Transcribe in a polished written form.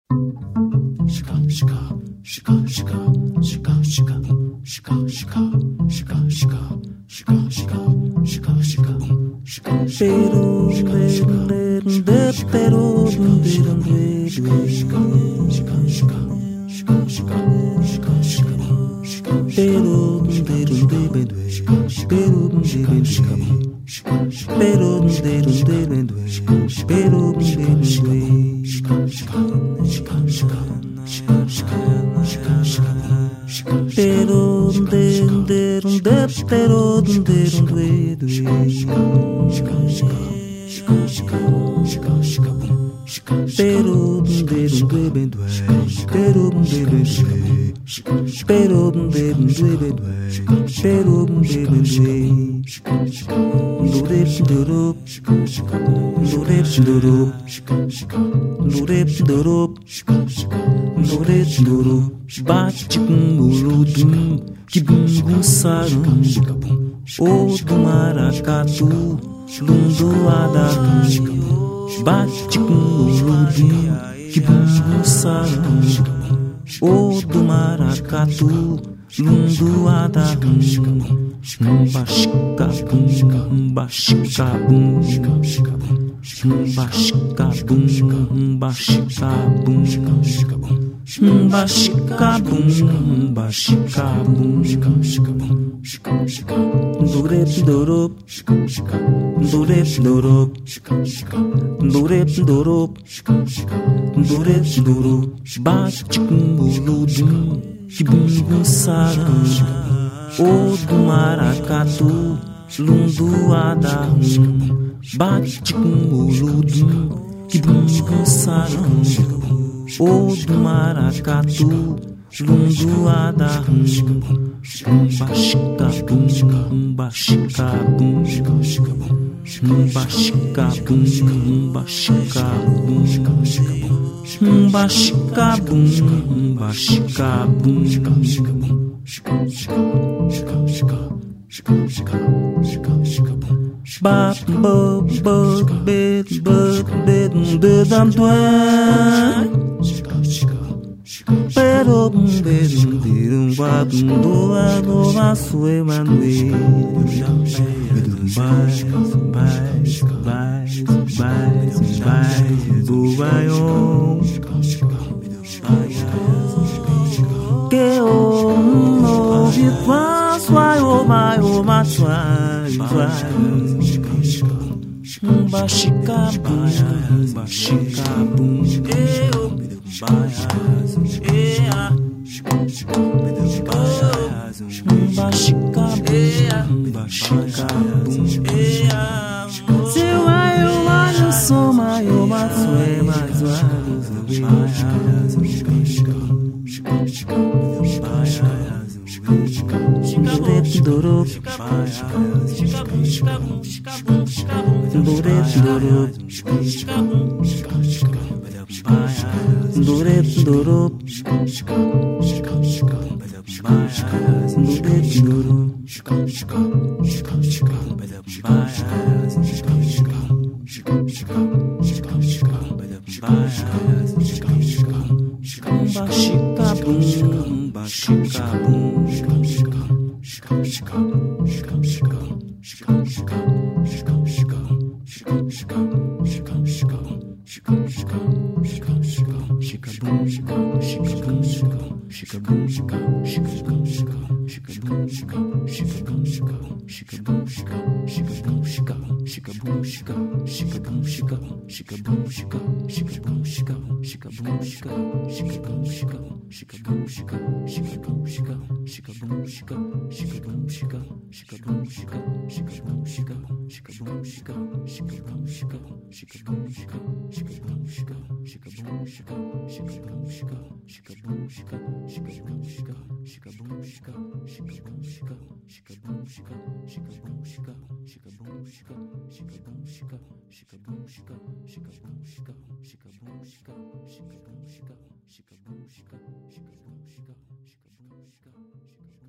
Bate com muludum, que bumbum sarão, o do maracatu, lundo adarão. Bate com muludum, que bumbum sarão, o do maracatu, lundo adarão. Bashicabum, bashicabum, bashicabum, bashicabum, bashicabum, bashicabum. Durep dorop, durep dorop, durep dorop, durep dorop. Bate com muludum, que bumbum sarão, o do maracatu, lundo adarão. Bate com muludum, que bumbum sarão, o do maracatu, lundo adarão. Bashicabum, bashicabum, bashicabum, bashicabum, bashicabum, bashicabum. Ba bo bo be bo be de dam doan. Pero be de ba do a do a sue manue. Bye bye bye bye bye do bayon. Que o no vi passo ai o mai o matsuai bashicabum, bashicabum, bashicabum, bashicabum. Se eu olho sou mai o matsue Durep dorop, durep dorop, durep dorop, durep dorop. Bashicabum, bashicabum. Shika